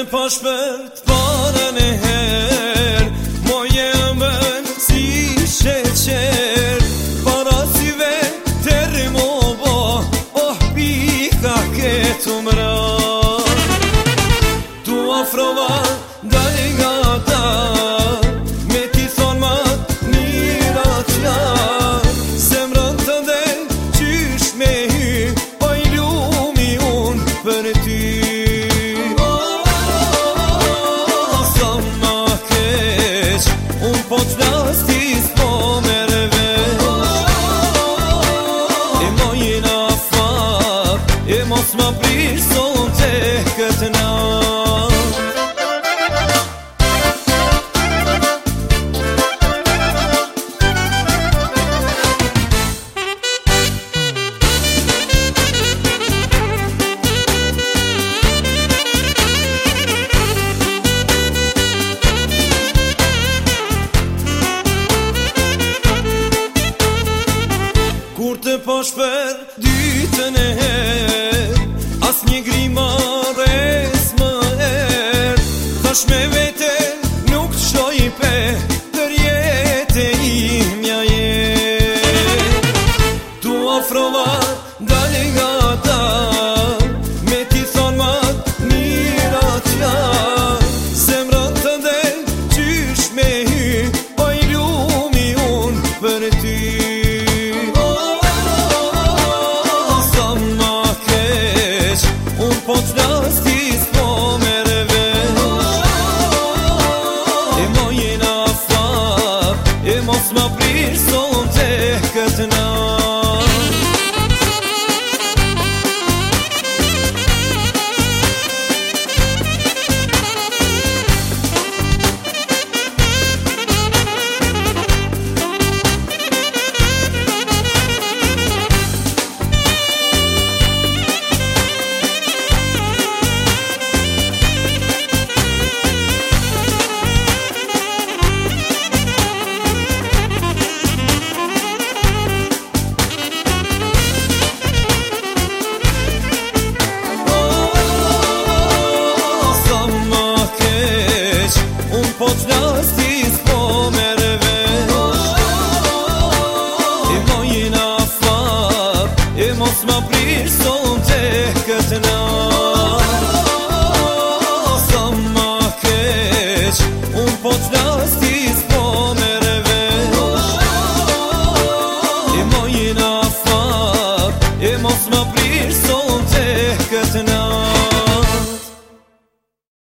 pash për t'parën e her, moje ëmbën si sheqer, para syve terri mo bo, oh pika ketu mra. Tu afrova dal nga ta, me ti thon ma mira t'ja, zemrën të del qysh me hy, po i lumi unë për ty. Po t'flas ti s'po merve, e mojnë afat, e mos ma prish sonte këtë nat. Kur të pash për dytën e her, as një grimares më er, thash me vete nuk t'shoj pe, për jetë e imja je. Tu afrova dal nga ta, me ti thon ma mira t'ja, zemrën të del qysh me hy, po i lumi unë për ty. Po t'flas ti s'po merve, e mojnë afat, e mos ma prish sonte këtë nat. Po t'flas ti s'po merve, e mojnë afat, e mos ma prish sonte këtë nat. Sa ma keq, po t'flas